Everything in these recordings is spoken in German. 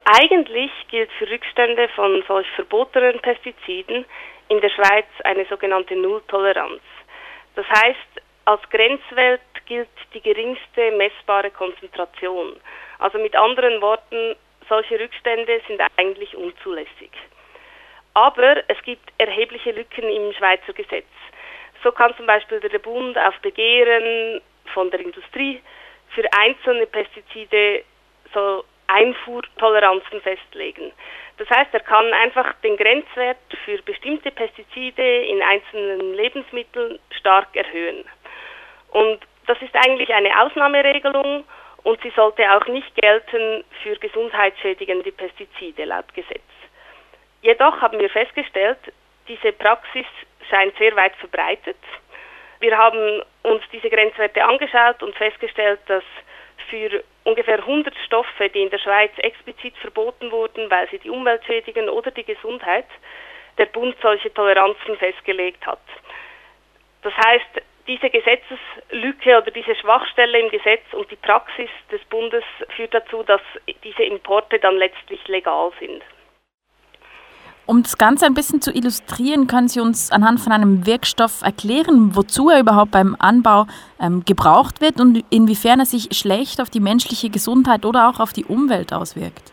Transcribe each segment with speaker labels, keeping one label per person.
Speaker 1: Eigentlich gilt für Rückstände von solch verbotenen Pestiziden in der Schweiz eine sogenannte Nulltoleranz. Das heißt, als Grenzwert gilt die geringste messbare Konzentration. Also mit anderen Worten, solche Rückstände sind eigentlich unzulässig. Aber es gibt erhebliche Lücken im Schweizer Gesetz. So kann zum Beispiel der Bund auf Begehren von der Industrie für einzelne Pestizide so Einfuhrtoleranzen festlegen. Das heißt, er kann einfach den Grenzwert für bestimmte Pestizide in einzelnen Lebensmitteln stark erhöhen. Und das ist eigentlich eine Ausnahmeregelung und sie sollte auch nicht gelten für gesundheitsschädigende Pestizide laut Gesetz. Jedoch haben wir festgestellt, diese Praxis scheint sehr weit verbreitet. Wir haben uns diese Grenzwerte angeschaut und festgestellt, dass für ungefähr 100 Stoffe, die in der Schweiz explizit verboten wurden, weil sie die Umwelt schädigen oder die Gesundheit, der Bund solche Toleranzen festgelegt hat. Das heißt, diese Gesetzeslücke oder diese Schwachstelle im Gesetz und die Praxis des Bundes führt dazu, dass diese Importe dann letztlich legal sind.
Speaker 2: Um das Ganze ein bisschen zu illustrieren, können Sie uns anhand von einem Wirkstoff erklären, wozu er überhaupt beim Anbau gebraucht wird und inwiefern er sich schlecht auf die menschliche Gesundheit oder auch auf die Umwelt auswirkt?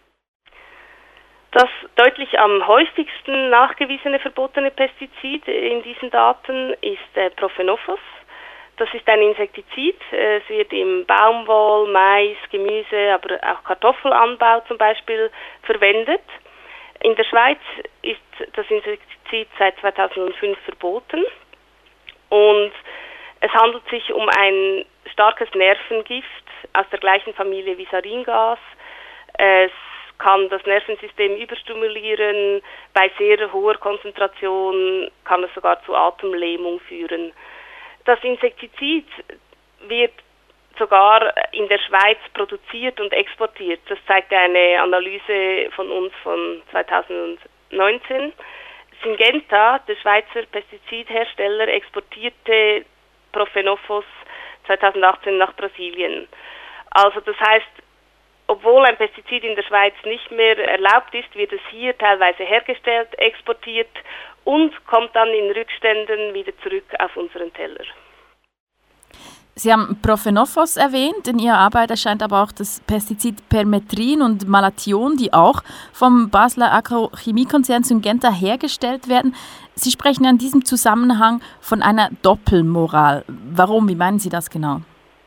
Speaker 1: Das deutlich am häufigsten nachgewiesene verbotene Pestizid in diesen Daten ist Profenophos. Das ist ein Insektizid. Es wird im Baumwoll-, Mais-, Gemüse-, aber auch Kartoffelanbau zum Beispiel verwendet. In der Schweiz ist das Insektizid seit 2005 verboten und es handelt sich um ein starkes Nervengift aus der gleichen Familie wie Saringas. Es kann das Nervensystem überstimulieren, bei sehr hoher Konzentration kann es sogar zu Atemlähmung führen. Das Insektizid wird sogar in der Schweiz produziert und exportiert. Das zeigte eine Analyse von uns von 2019. Syngenta, der Schweizer Pestizidhersteller, exportierte Profenophos 2018 nach Brasilien. Also das heißt, obwohl ein Pestizid in der Schweiz nicht mehr erlaubt ist, wird es hier teilweise hergestellt, exportiert und kommt dann in Rückständen wieder zurück auf unseren Teller.
Speaker 2: Sie haben Profenophos erwähnt. In Ihrer Arbeit erscheint aber auch das Pestizid Permetrin und Malathion, die auch vom Basler Agrochemiekonzern Syngenta hergestellt werden. Sie sprechen in diesem Zusammenhang von einer Doppelmoral. Warum? Wie meinen Sie das genau?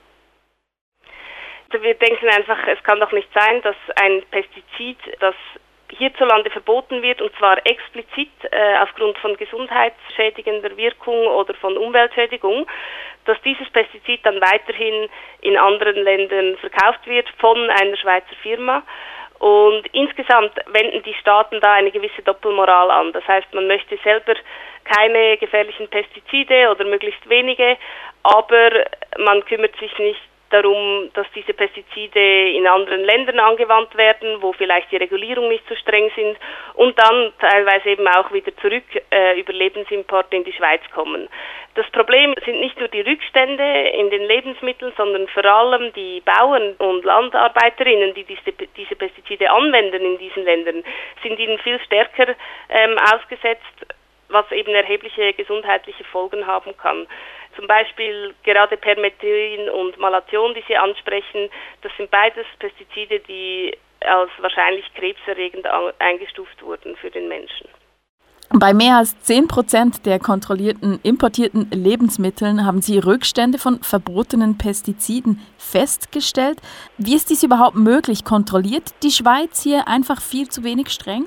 Speaker 1: Wir denken einfach, es kann doch nicht sein, dass ein Pestizid, das hierzulande verboten wird, und zwar explizit aufgrund von gesundheitsschädigender Wirkung oder von Umweltschädigung, dass dieses Pestizid dann weiterhin in anderen Ländern verkauft wird von einer Schweizer Firma. Und insgesamt wenden die Staaten da eine gewisse Doppelmoral an. Das heißt, man möchte selber keine gefährlichen Pestizide oder möglichst wenige, aber man kümmert sich nicht darum, dass diese Pestizide in anderen Ländern angewandt werden, wo vielleicht die Regulierung nicht so streng sind und dann teilweise eben auch wieder zurück über Lebensimporte in die Schweiz kommen. Das Problem sind nicht nur die Rückstände in den Lebensmitteln, sondern vor allem die Bauern und Landarbeiterinnen, die diese Pestizide anwenden in diesen Ländern, sind ihnen viel stärker ausgesetzt, was eben erhebliche gesundheitliche Folgen haben kann. Zum Beispiel gerade Permetrin und Malathion, die Sie ansprechen, das sind beides Pestizide, die als wahrscheinlich krebserregend eingestuft wurden für den Menschen.
Speaker 2: Bei mehr als 10% der kontrollierten importierten Lebensmitteln haben Sie Rückstände von verbotenen Pestiziden festgestellt. Wie ist dies überhaupt möglich? Kontrolliert die Schweiz hier einfach viel zu wenig streng?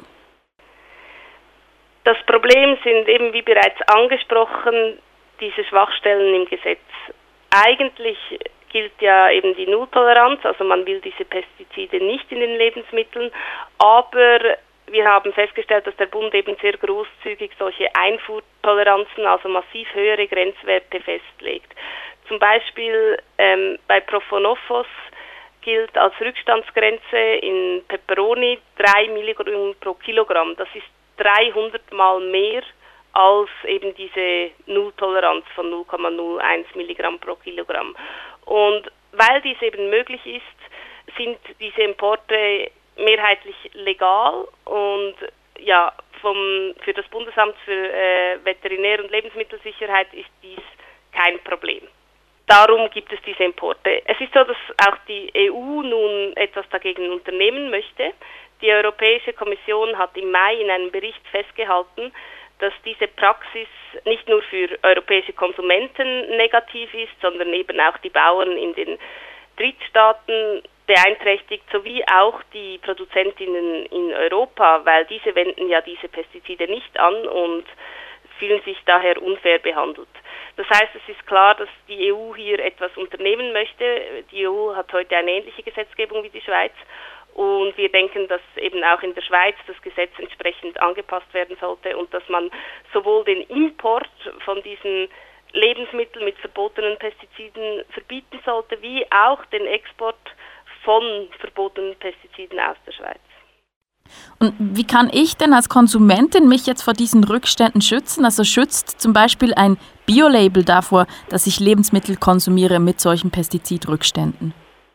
Speaker 1: Das Problem sind eben, wie bereits angesprochen, diese Schwachstellen im Gesetz. Eigentlich gilt ja eben die Nulltoleranz, also man will diese Pestizide nicht in den Lebensmitteln, aber wir haben festgestellt, dass der Bund eben sehr großzügig solche Einfuhrtoleranzen, also massiv höhere Grenzwerte festlegt. Zum Beispiel bei Profenophos gilt als Rückstandsgrenze in Peperoni 3 Milligramm pro Kilogramm. Das ist 300 Mal mehr als eben diese Nulltoleranz von 0,01 Milligramm pro Kilogramm. Und weil dies eben möglich ist, sind diese Importe mehrheitlich legal und ja, für das Bundesamt für Veterinär- und Lebensmittelsicherheit ist dies kein Problem. Darum gibt es diese Importe. Es ist so, dass auch die EU nun etwas dagegen unternehmen möchte. Die Europäische Kommission hat im Mai in einem Bericht festgehalten, dass diese Praxis nicht nur für europäische Konsumenten negativ ist, sondern eben auch die Bauern in den Drittstaaten beeinträchtigt, sowie auch die Produzentinnen in Europa, weil diese wenden ja diese Pestizide nicht an und fühlen sich daher unfair behandelt. Das heißt, es ist klar, dass die EU hier etwas unternehmen möchte. Die EU hat heute eine ähnliche Gesetzgebung wie die Schweiz und wir denken, dass eben auch in der Schweiz das Gesetz entsprechend angepasst werden sollte und dass man sowohl den Import von diesen Lebensmitteln mit verbotenen Pestiziden verbieten sollte, wie auch den Export von verbotenen Pestiziden aus der Schweiz.
Speaker 2: Und wie kann ich denn als Konsumentin mich jetzt vor diesen Rückständen schützen? Also schützt zum Beispiel ein Bio-Label davor, dass ich Lebensmittel konsumiere mit solchen Pestizidrückständen?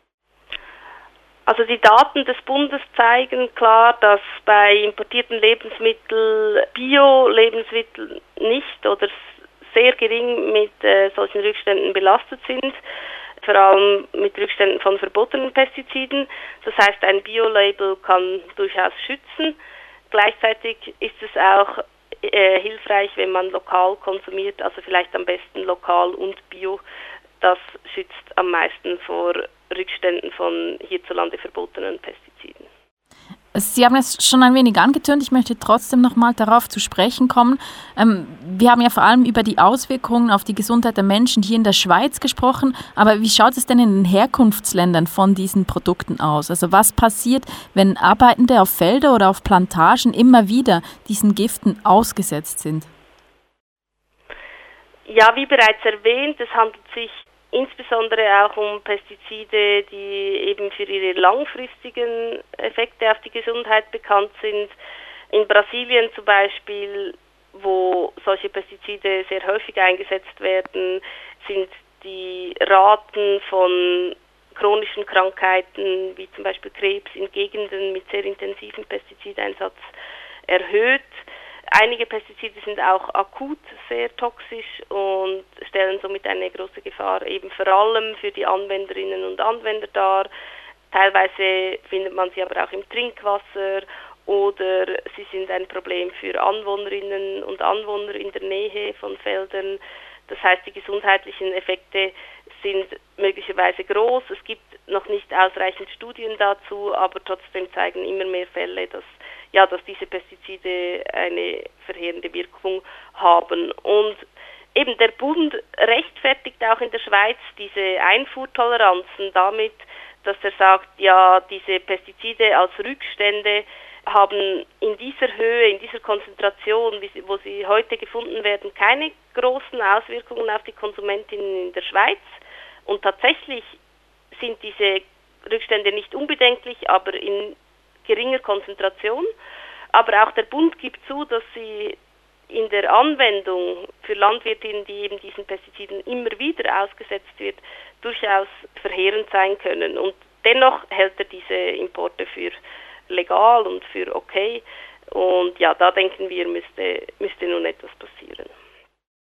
Speaker 1: Also die Daten des Bundes zeigen klar, dass bei importierten Lebensmitteln Bio-Lebensmittel nicht oder sehr gering mit solchen Rückständen belastet sind, vor allem mit Rückständen von verbotenen Pestiziden. Das heißt, ein Bio-Label kann durchaus schützen. Gleichzeitig ist es auch hilfreich, wenn man lokal konsumiert, also vielleicht am besten lokal und bio. Das schützt am meisten vor Rückständen von hierzulande verbotenen Pestiziden.
Speaker 2: Sie haben es schon ein wenig angetönt, ich möchte trotzdem noch mal darauf zu sprechen kommen. Wir haben ja vor allem über die Auswirkungen auf die Gesundheit der Menschen hier in der Schweiz gesprochen, aber wie schaut es denn in den Herkunftsländern von diesen Produkten aus? Also was passiert, wenn Arbeitende auf Felder oder auf Plantagen immer wieder diesen Giften ausgesetzt sind?
Speaker 1: Ja, wie bereits erwähnt, es handelt sich insbesondere auch um Pestizide, die eben für ihre langfristigen Effekte auf die Gesundheit bekannt sind. In Brasilien zum Beispiel, wo solche Pestizide sehr häufig eingesetzt werden, sind die Raten von chronischen Krankheiten, wie zum Beispiel Krebs, in Gegenden mit sehr intensivem Pestizideinsatz erhöht. Einige Pestizide sind auch akut sehr toxisch und stellen somit eine große Gefahr eben vor allem für die Anwenderinnen und Anwender dar. Teilweise findet man sie aber auch im Trinkwasser oder sie sind ein Problem für Anwohnerinnen und Anwohner in der Nähe von Feldern. Das heißt, die gesundheitlichen Effekte sind möglicherweise groß. Es gibt noch nicht ausreichend Studien dazu, aber trotzdem zeigen immer mehr Fälle, dass diese Pestizide eine verheerende Wirkung haben. Und eben der Bund rechtfertigt auch in der Schweiz diese Einfuhrtoleranzen damit, dass er sagt, ja, diese Pestizide als Rückstände haben in dieser Höhe, in dieser Konzentration, wo sie heute gefunden werden, keine großen Auswirkungen auf die Konsumentinnen in der Schweiz. Und tatsächlich sind diese Rückstände nicht unbedenklich, aber in geringer Konzentration. Aber auch der Bund gibt zu, dass sie in der Anwendung für Landwirtinnen, die eben diesen Pestiziden immer wieder ausgesetzt wird, durchaus verheerend sein können. Und dennoch hält er diese Importe für legal und für okay. Und ja, da denken wir, müsste nun etwas passieren.